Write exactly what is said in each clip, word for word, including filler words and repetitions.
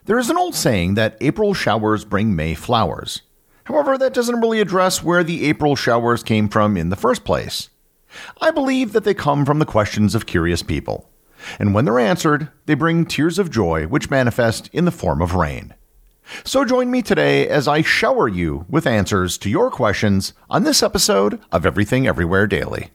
There is an old saying that April showers bring May flowers. However, that doesn't really address where the April showers came from in the first place. I believe that they come from the questions of curious people. And when they're answered, they bring tears of joy which manifest in the form of rain. So join me today as I shower you with answers to your questions on this episode of Everything Everywhere Daily.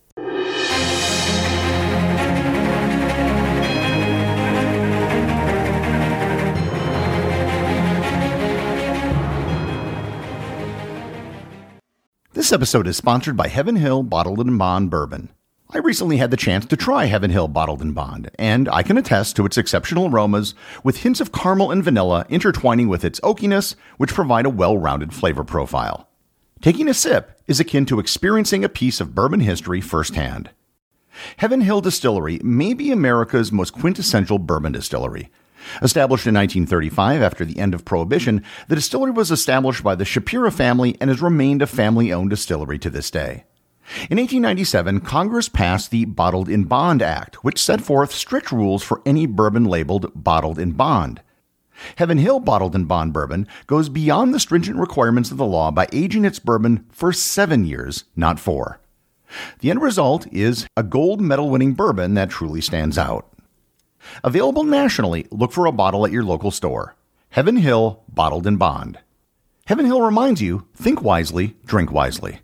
This episode is sponsored by Heaven Hill Bottled and Bond Bourbon. I recently had the chance to try Heaven Hill Bottled and Bond, and I can attest to its exceptional aromas with hints of caramel and vanilla intertwining with its oakiness, which provide a well-rounded flavor profile. Taking a sip is akin to experiencing a piece of bourbon history firsthand. Heaven Hill Distillery may be America's most quintessential bourbon distillery. Established in nineteen thirty-five after the end of Prohibition, the distillery was established by the Shapira family and has remained a family-owned distillery to this day. In eighteen ninety-seven, Congress passed the Bottled in Bond Act, which set forth strict rules for any bourbon labeled Bottled in Bond. Heaven Hill Bottled in Bond Bourbon goes beyond the stringent requirements of the law by aging its bourbon for seven years, not four. The end result is a gold medal-winning bourbon that truly stands out. Available nationally, look for a bottle at your local store. Heaven Hill Bottled in Bond. Heaven Hill reminds you, think wisely, drink wisely.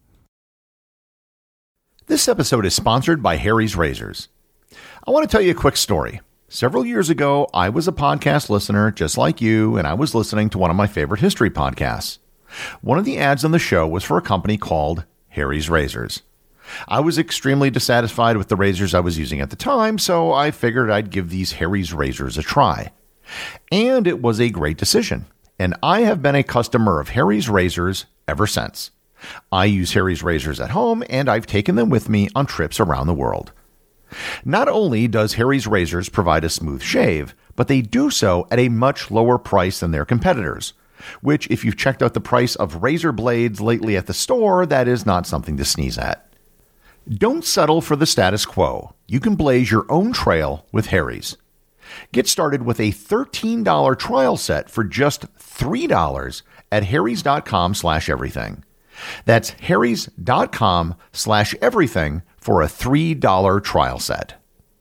This episode is sponsored by Harry's Razors. I want to tell you a quick story. Several years ago, I was a podcast listener just like you, and I was listening to one of my favorite history podcasts. One of the ads on the show was for a company called Harry's Razors. I was extremely dissatisfied with the razors I was using at the time, so I figured I'd give these Harry's Razors a try. And it was a great decision, and I have been a customer of Harry's Razors ever since. I use Harry's Razors at home, and I've taken them with me on trips around the world. Not only does Harry's Razors provide a smooth shave, but they do so at a much lower price than their competitors, which, if you've checked out the price of razor blades lately at the store, that is not something to sneeze at. Don't settle for the status quo. You can blaze your own trail with Harry's. Get started with a thirteen dollars trial set for just three dollars at harrys.com slash everything. That's harrys.com slash everything for a three dollars trial set.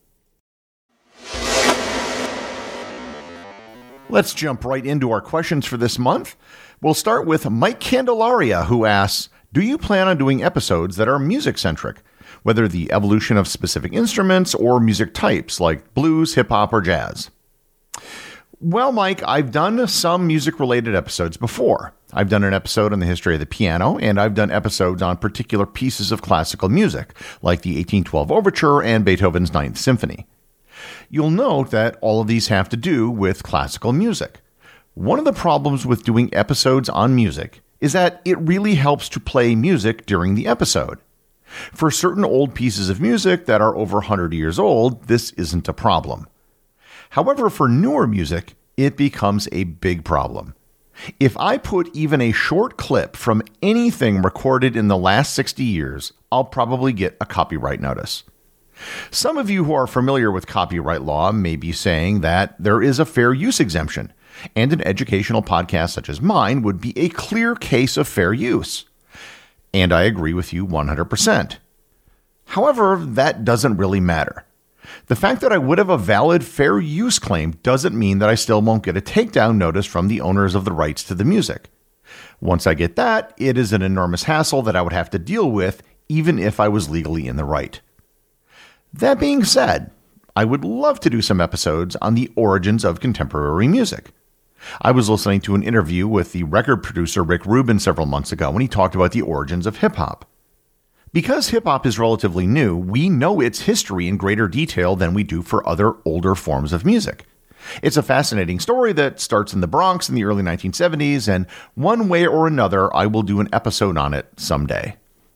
Let's jump right into our questions for this month. We'll start with Mike Candelaria, who asks, do you plan on doing episodes that are music-centric, whether the evolution of specific instruments or music types like blues, hip-hop, or jazz? Well, Mike, I've done some music-related episodes before. I've done an episode on the history of the piano, and I've done episodes on particular pieces of classical music, like the eighteen twelve Overture and Beethoven's Ninth Symphony. You'll note that all of these have to do with classical music. One of the problems with doing episodes on music is that it really helps to play music during the episode. For certain old pieces of music that are over one hundred years old, this isn't a problem. However, for newer music, it becomes a big problem. If I put even a short clip from anything recorded in the last sixty years, I'll probably get a copyright notice. Some of you who are familiar with copyright law may be saying that there is a fair use exemption, and an educational podcast such as mine would be a clear case of fair use. And I agree with you one hundred percent. However, that doesn't really matter. The fact that I would have a valid fair use claim doesn't mean that I still won't get a takedown notice from the owners of the rights to the music. Once I get that, it is an enormous hassle that I would have to deal with, even if I was legally in the right. That being said, I would love to do some episodes on the origins of contemporary music. I was listening to an interview with the record producer Rick Rubin several months ago when he talked about the origins of hip-hop. Because hip-hop is relatively new, we know its history in greater detail than we do for other older forms of music. It's a fascinating story that starts in the Bronx in the early nineteen seventies, and one way or another, I will do an episode on it someday.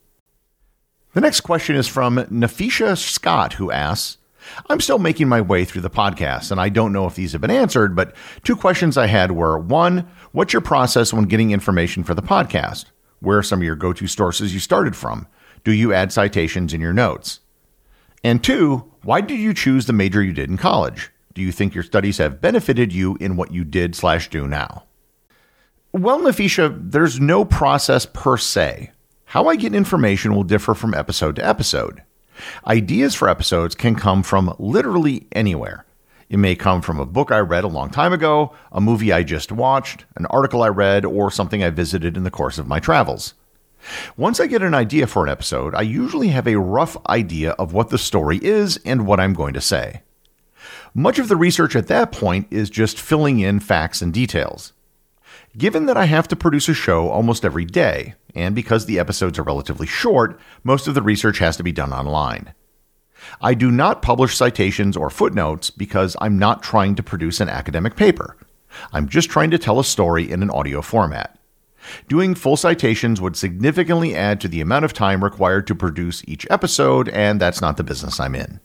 The next question is from Nafisha Scott, who asks, I'm still making my way through the podcast, and I don't know if these have been answered, but two questions I had were, one, what's your process when getting information for the podcast? Where are some of your go-to sources you started from? Do you add citations in your notes? And two, why did you choose the major you did in college? Do you think your studies have benefited you in what you did slash do now? Well, Nafisha, there's no process per se. How I get information will differ from episode to episode. Ideas for episodes can come from literally anywhere. It may come from a book I read a long time ago, a movie I just watched, an article I read, or something I visited in the course of my travels. Once I get an idea for an episode, I usually have a rough idea of what the story is and what I'm going to say. Much of the research at that point is just filling in facts and details. Given that I have to produce a show almost every day, and because the episodes are relatively short, most of the research has to be done online. I do not publish citations or footnotes because I'm not trying to produce an academic paper. I'm just trying to tell a story in an audio format. Doing full citations would significantly add to the amount of time required to produce each episode, and that's not the business I'm in.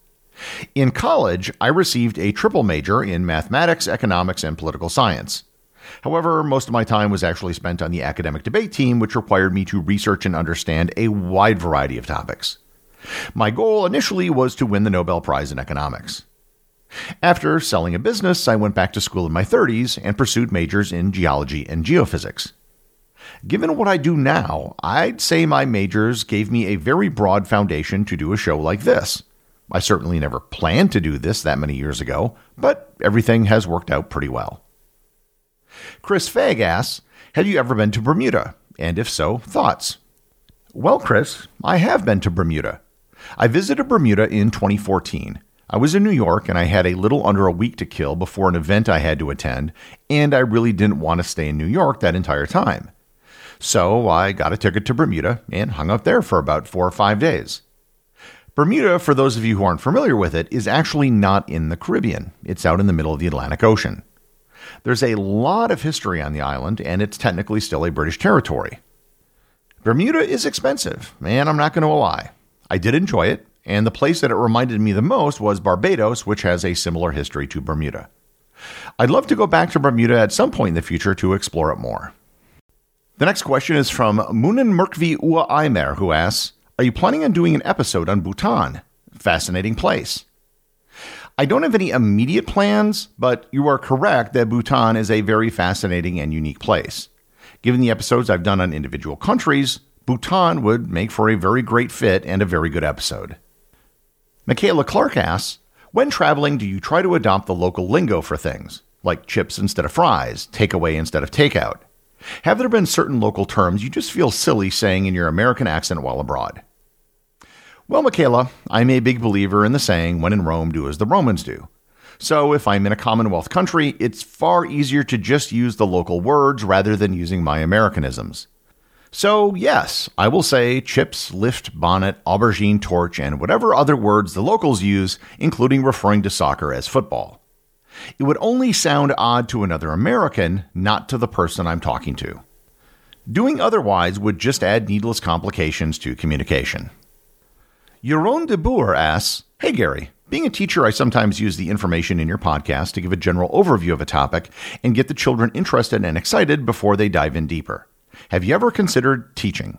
In college, I received a triple major in mathematics, economics, and political science. However, most of my time was actually spent on the academic debate team, which required me to research and understand a wide variety of topics. My goal initially was to win the Nobel Prize in economics. After selling a business, I went back to school in my thirties and pursued majors in geology and geophysics. Given what I do now, I'd say my majors gave me a very broad foundation to do a show like this. I certainly never planned to do this that many years ago, but everything has worked out pretty well. Chris Fagg asks, have you ever been to Bermuda? And if so, thoughts? Well, Chris, I have been to Bermuda. I visited Bermuda in twenty fourteen. I was in New York and I had a little under a week to kill before an event I had to attend, and I really didn't want to stay in New York that entire time. So I got a ticket to Bermuda and hung out there for about four or five days. Bermuda, for those of you who aren't familiar with it, is actually not in the Caribbean. It's out in the middle of the Atlantic Ocean. There's a lot of history on the island, and it's technically still a British territory. Bermuda is expensive, and I'm not going to lie. I did enjoy it, and the place that it reminded me the most was Barbados, which has a similar history to Bermuda. I'd love to go back to Bermuda at some point in the future to explore it more. The next question is from Munin Merkvi Ua Aimer, who asks, are you planning on doing an episode on Bhutan? Fascinating place. I don't have any immediate plans, but you are correct that Bhutan is a very fascinating and unique place. Given the episodes I've done on individual countries, Bhutan would make for a very great fit and a very good episode. Michaela Clark asks, when traveling, do you try to adopt the local lingo for things, like chips instead of fries, takeaway instead of takeout? Have there been certain local terms you just feel silly saying in your American accent while abroad? Well, Michaela, I'm a big believer in the saying, when in Rome, do as the Romans do. So if I'm in a Commonwealth country, it's far easier to just use the local words rather than using my Americanisms. So yes, I will say chips, lift, bonnet, aubergine, torch, and whatever other words the locals use, including referring to soccer as football. It would only sound odd to another American, not to the person I'm talking to. Doing otherwise would just add needless complications to communication. Yaron de Boer asks, hey Gary, being a teacher, I sometimes use the information in your podcast to give a general overview of a topic and get the children interested and excited before they dive in deeper. Have you ever considered teaching?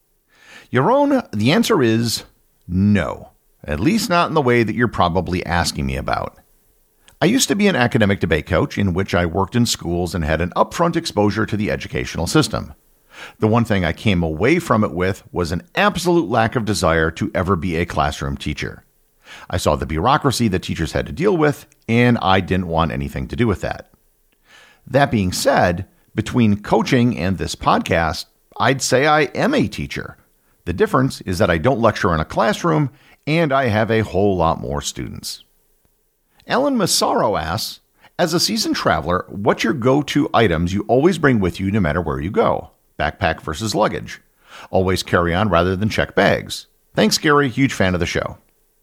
Yaron, the answer is no, at least not in the way that you're probably asking me about. I used to be an academic debate coach in which I worked in schools and had an upfront exposure to the educational system. The one thing I came away from it with was an absolute lack of desire to ever be a classroom teacher. I saw the bureaucracy that teachers had to deal with, and I didn't want anything to do with that. That being said, between coaching and this podcast, I'd say I am a teacher. The difference is that I don't lecture in a classroom, and I have a whole lot more students. Ellen Massaro asks, as a seasoned traveler, what's your go-to items you always bring with you no matter where you go? Backpack versus luggage. Always carry on rather than check bags. Thanks, Gary. Huge fan of the show.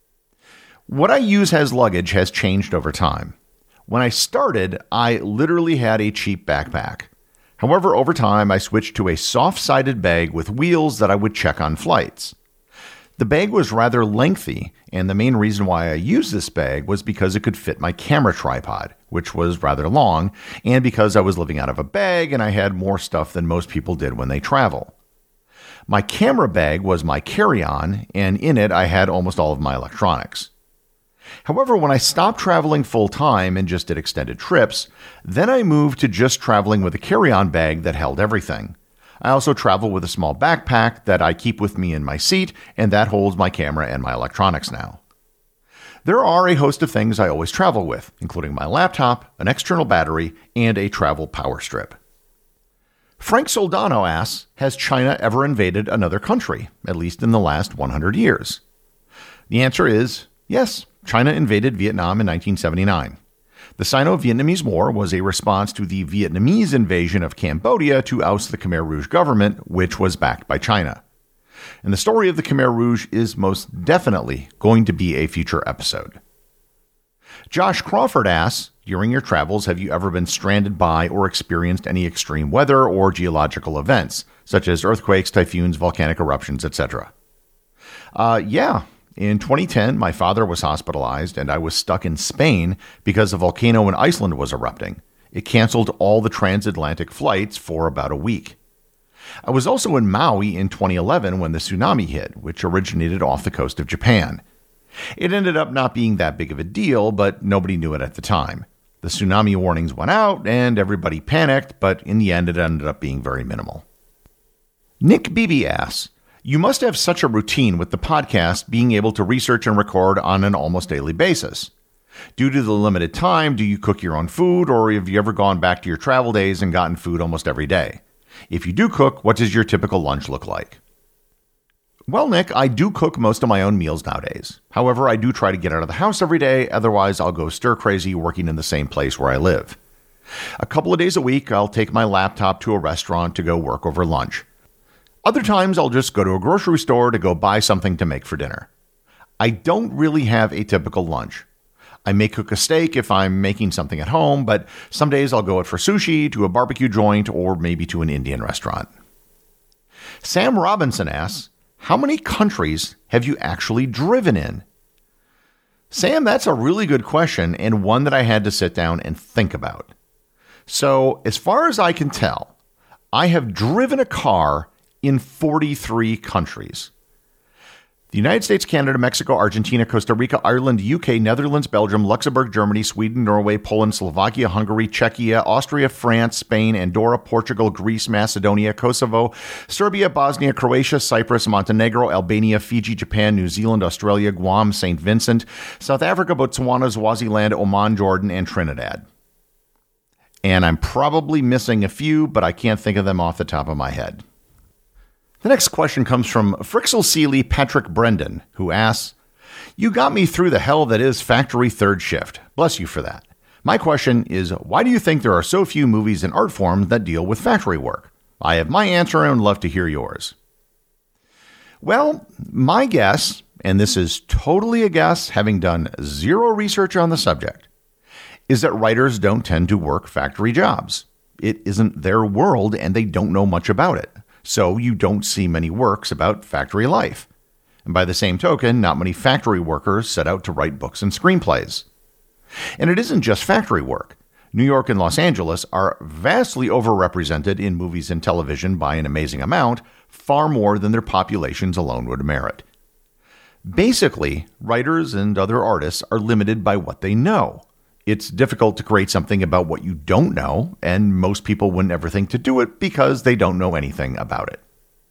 What I use as luggage has changed over time. When I started, I literally had a cheap backpack. However, over time, I switched to a soft-sided bag with wheels that I would check on flights. The bag was rather lengthy, and the main reason why I used this bag was because it could fit my camera tripod, which was rather long, and because I was living out of a bag and I had more stuff than most people did when they travel. My camera bag was my carry-on, and in it I had almost all of my electronics. However, when I stopped traveling full-time and just did extended trips, then I moved to just traveling with a carry-on bag that held everything. I also travel with a small backpack that I keep with me in my seat, and that holds my camera and my electronics now. There are a host of things I always travel with, including my laptop, an external battery, and a travel power strip. Frank Soldano asks, has China ever invaded another country, at least in the last one hundred years? The answer is yes. China invaded Vietnam in nineteen seventy-nine. The Sino-Vietnamese War was a response to the Vietnamese invasion of Cambodia to oust the Khmer Rouge government, which was backed by China. And the story of the Khmer Rouge is most definitely going to be a future episode. Josh Crawford asks, during your travels, have you ever been stranded by or experienced any extreme weather or geological events, such as earthquakes, typhoons, volcanic eruptions, et cetera? Uh, yeah. In twenty ten, my father was hospitalized and I was stuck in Spain because a volcano in Iceland was erupting. It canceled all the transatlantic flights for about a week. I was also in Maui in twenty eleven when the tsunami hit, which originated off the coast of Japan. It ended up not being that big of a deal, but nobody knew it at the time. The tsunami warnings went out and everybody panicked, but in the end it ended up being very minimal. Nick Beebe asks, you must have such a routine with the podcast being able to research and record on an almost daily basis. Due to the limited time, do you cook your own food, or have you ever gone back to your travel days and gotten food almost every day? If you do cook, what does your typical lunch look like? Well, Nick, I do cook most of my own meals nowadays. However, I do try to get out of the house every day, otherwise I'll go stir crazy working in the same place where I live. A couple of days a week, I'll take my laptop to a restaurant to go work over lunch. Other times, I'll just go to a grocery store to go buy something to make for dinner. I don't really have a typical lunch. I may cook a steak if I'm making something at home, but some days I'll go out for sushi, to a barbecue joint, or maybe to an Indian restaurant. Sam Robinson asks, how many countries have you actually driven in? Sam, that's a really good question and one that I had to sit down and think about. So, as far as I can tell, I have driven a car in forty-three countries. The United States, Canada, Mexico, Argentina, Costa Rica, Ireland, U K, Netherlands, Belgium, Luxembourg, Germany, Sweden, Norway, Poland, Slovakia, Hungary, Czechia, Austria, France, Spain, Andorra, Portugal, Greece, Macedonia, Kosovo, Serbia, Bosnia, Croatia, Cyprus, Montenegro, Albania, Fiji, Japan, New Zealand, Australia, Guam, Saint Vincent, South Africa, Botswana, Swaziland, Oman, Jordan, and Trinidad. And I'm probably missing a few, but I can't think of them off the top of my head. The next question comes from Frixel Seeley Patrick Brendan, who asks, you got me through the hell that is factory third shift. Bless you for that. My question is, why do you think there are so few movies and art forms that deal with factory work? I have my answer and would love to hear yours. Well, my guess, and this is totally a guess, having done zero research on the subject, is that writers don't tend to work factory jobs. It isn't their world and they don't know much about it. So you don't see many works about factory life. And by the same token, not many factory workers set out to write books and screenplays. And it isn't just factory work. New York and Los Angeles are vastly overrepresented in movies and television by an amazing amount, far more than their populations alone would merit. Basically, writers and other artists are limited by what they know. It's difficult to create something about what you don't know, and most people wouldn't ever think to do it because they don't know anything about it.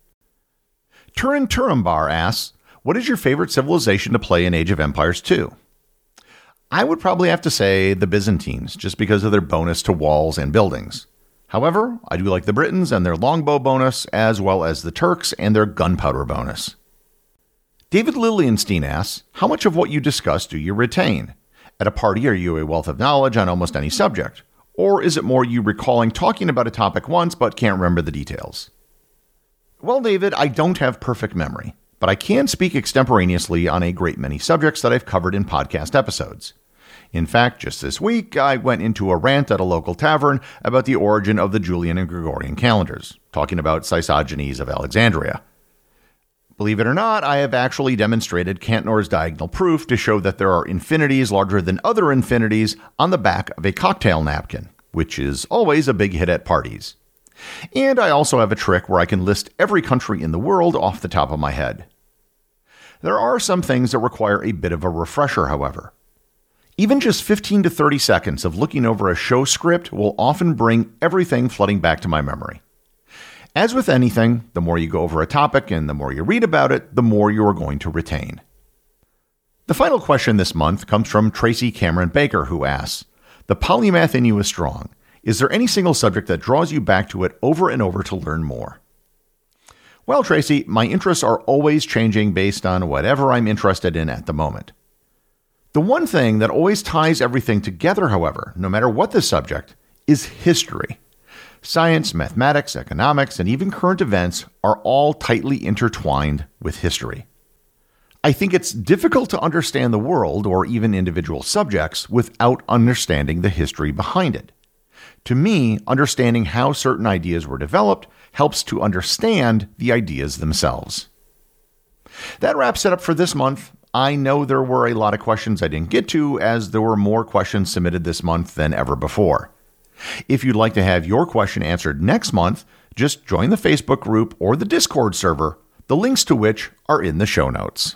Turin Turambar asks, what is your favorite civilization to play in Age of Empires two? I would probably have to say the Byzantines, just because of their bonus to walls and buildings. However, I do like the Britons and their longbow bonus, as well as the Turks and their gunpowder bonus. David Lilienstein asks, how much of what you discuss do you retain? At a party, are you a wealth of knowledge on almost any subject? Or is it more you recalling talking about a topic once but can't remember the details? Well, David, I don't have perfect memory, but I can speak extemporaneously on a great many subjects that I've covered in podcast episodes. In fact, just this week, I went into a rant at a local tavern about the origin of the Julian and Gregorian calendars, talking about Sisogenes of Alexandria. Believe it or not, I have actually demonstrated Cantnor's diagonal proof to show that there are infinities larger than other infinities on the back of a cocktail napkin, which is always a big hit at parties. And I also have a trick where I can list every country in the world off the top of my head. There are some things that require a bit of a refresher, however. Even just fifteen to thirty seconds of looking over a show script will often bring everything flooding back to my memory. As with anything, the more you go over a topic and the more you read about it, the more you are going to retain. The final question this month comes from Tracy Cameron Baker, who asks, "The polymath in you is strong. Is there any single subject that draws you back to it over and over to learn more?" Well, Tracy, my interests are always changing based on whatever I'm interested in at the moment. The one thing that always ties everything together, however, no matter what the subject, is history. Science, mathematics, economics, and even current events are all tightly intertwined with history. I think it's difficult to understand the world or even individual subjects without understanding the history behind it. To me, understanding how certain ideas were developed helps to understand the ideas themselves. That wraps it up for this month. I know there were a lot of questions I didn't get to, as there were more questions submitted this month than ever before. If you'd like to have your question answered next month, just join the Facebook group or the Discord server, the links to which are in the show notes.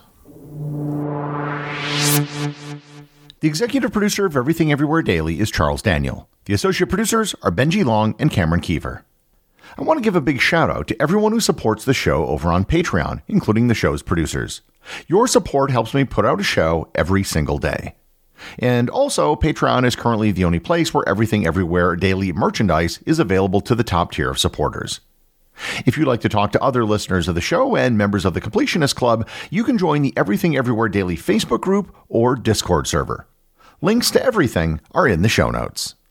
The executive producer of Everything Everywhere Daily is Charles Daniel. The associate producers are Benji Long and Cameron Kiever. I want to give a big shout out to everyone who supports the show over on Patreon, including the show's producers. Your support helps me put out a show every single day. And also, Patreon is currently the only place where Everything Everywhere Daily merchandise is available to the top tier of supporters. If you'd like to talk to other listeners of the show and members of the Completionist Club, you can join the Everything Everywhere Daily Facebook group or Discord server. Links to everything are in the show notes.